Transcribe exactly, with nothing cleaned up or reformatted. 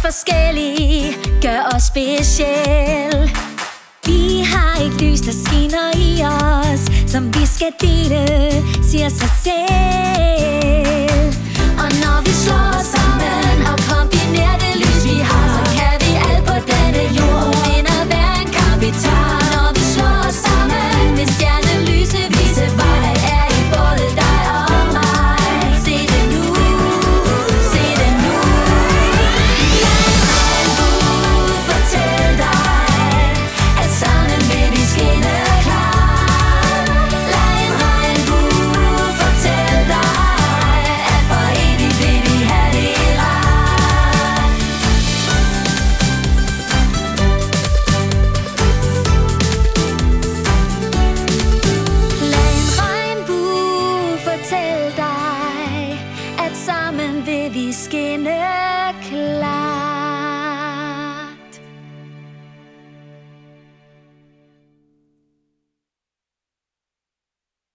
forskellige gør os speciel. Vi har et lys, der skinner i os, som vi skal dele, siger sig selv. Og når vi slår os sammen og kombinerer det lys, vi har, så kan vi alt på denne jord, vinder hver en kamp vi tager. Når vi slår os sammen, vil stjernelyset vise vej, er i både dig og mig. Se det nu, se det nu. Lad en regnbue fortælle dig, at sammen vil vi skinne klart. Lad en regnbue fortælle dig, at for evigt vil vi have det rart. Lad en regnbue fortælle dig, at sammen vil vi skinne klart.